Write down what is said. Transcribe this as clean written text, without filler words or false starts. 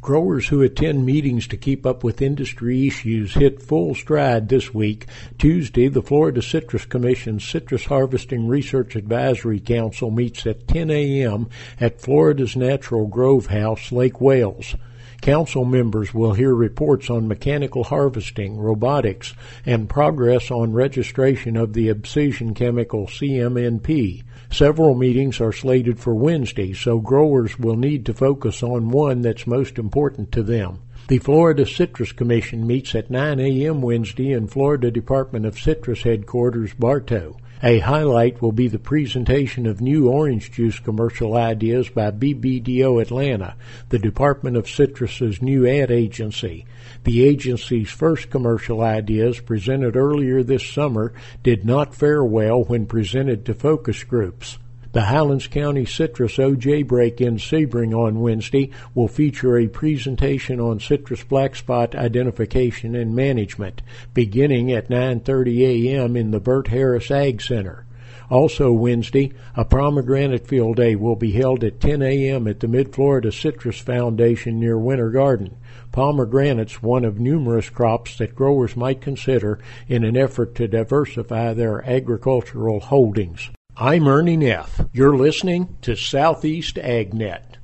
Growers who attend meetings to keep up with industry issues hit full stride this week. Tuesday, the Florida Citrus Commission's Citrus Harvesting Research Advisory Council meets at 10 a.m. at Florida's Natural Grove House, Lake Wales. Council members will hear reports on mechanical harvesting, robotics, and progress on registration of the abscission chemical CMNP. Several meetings are slated for Wednesday, so growers will need to focus on one that's most important to them. The Florida Citrus Commission meets at 9 a.m. Wednesday in Florida Department of Citrus Headquarters, Bartow. A highlight will be the presentation of new orange juice commercial ideas by BBDO Atlanta, the Department of Citrus's new ad agency. The agency's first commercial ideas, presented earlier this summer, did not fare well when presented to focus groups. The Highlands County Citrus OJ Break in Sebring on Wednesday will feature a presentation on citrus black spot identification and management, beginning at 9:30 a.m. in the Bert Harris Ag Center. Also Wednesday, a pomegranate field day will be held at 10 a.m. at the Mid-Florida Citrus Foundation near Winter Garden. Pomegranates, one of numerous crops that growers might consider in an effort to diversify their agricultural holdings. I'm Ernie Neff. You're listening to Southeast AgNet.